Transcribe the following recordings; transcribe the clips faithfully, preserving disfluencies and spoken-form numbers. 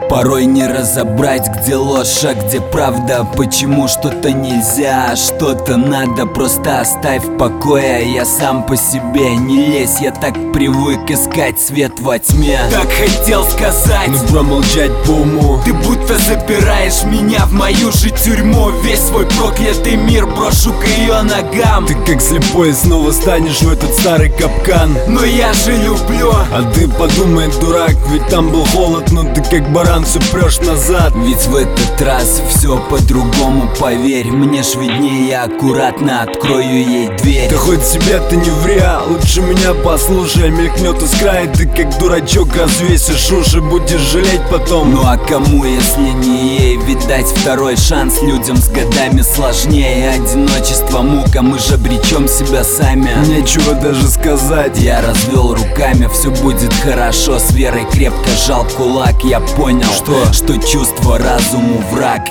Порой не разобрать, где ложь, а где правда. Почему что-то нельзя, а что-то надо. Просто оставь в покое, я сам по себе. Не лезь, я так привык искать свет во тьме. Так хотел сказать, но промолчать по уму. Ты будто запираешь меня в мою же тюрьму. Весь свой проклятый мир брошу к ее ногам. Ты как слепой снова станешь в этот старый капкан. Но я же люблю. А ты подумай, дурак, ведь там был холод, но ты как баран все прешь назад. Ведь в этот раз все по-другому, поверь. Мне ж виднее, я аккуратно открою ей дверь. Ты хоть себе ты не ври, а лучше меня послушай. Мелькнет из края, ты как дурачок развесишь уши, будешь жалеть потом. Ну а кому, если не ей? Ведь дать второй шанс людям с годами сложнее. Одиночество мука, мы же обречем себя сами. Нечего даже сказать. Я развел руками, все будет хорошо. С верой крепко жал кулак. Я понял, что, что чувство разуму враг.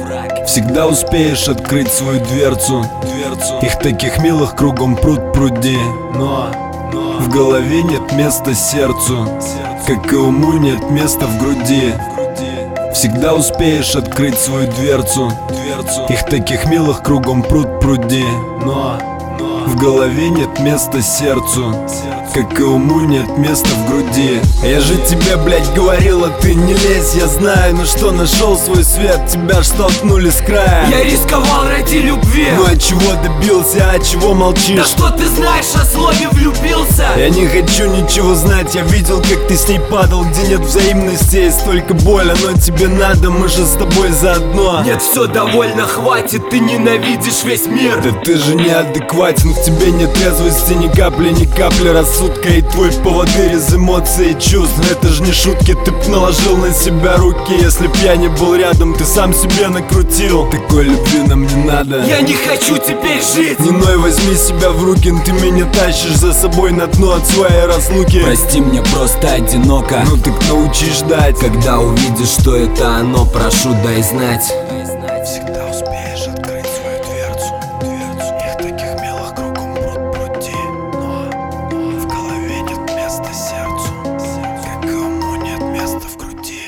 Всегда успеешь открыть свою дверцу, дверцу. Их таких милых кругом пруд пруди. Но, но в голове нет места сердцу, как и уму нет места в груди. Всегда успеешь открыть свою дверцу, дверцу. Их таких милых кругом пруд пруди. Но, но в голове нет места сердцу, как и уму нет места в груди. Я же тебе, блядь, говорила, ты не лезь. Я знаю, на что нашел свой свет. Тебя ж столкнули с края. Я рисковал ради любви. Ну а чего добился, а чего молчишь? Да что ты знаешь о слове влюбился? Я не хочу ничего знать. Я видел, как ты с ней падал, где нет взаимности, есть только боль. Но тебе надо, мы же с тобой заодно. Нет, все довольно, хватит. Ты ненавидишь весь мир. Да ты же неадекватен. В тебе нет трезвости, ни капли, ни капли рассудка. И твой поводырь из эмоций и чувств. Это же не шутки, ты б наложил на себя руки. Если б я не был рядом, ты сам себе накрутил. Такой любви нам не надо. Я не хочу теперь жить. Не ной, возьми себя в руки. Ты меня тащишь за собой на дно от своей разлуки. Прости, мне просто одиноко. Ну так научись ждать. Когда увидишь, что это оно, прошу, дай знать. Всегда успеешь открыть свою дверцу, дверцу. Их таких милых кругом пруд пруди. Но, но в голове нет места сердцу, как и уму нет места в груди.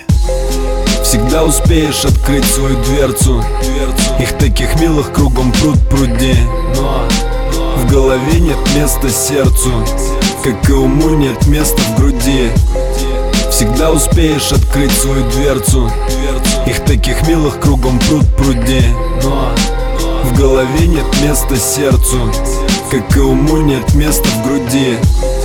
Всегда успеешь открыть свою дверцу, дверцу. Их таких милых кругом пруд пруди. Но, но в голове нет места сердцу, как и уму нет места в груди. Всегда успеешь открыть свою дверцу, дверцу. Их таких милых кругом пруд пруди. Но, но в голове нет места сердцу, как и уму нет места в груди.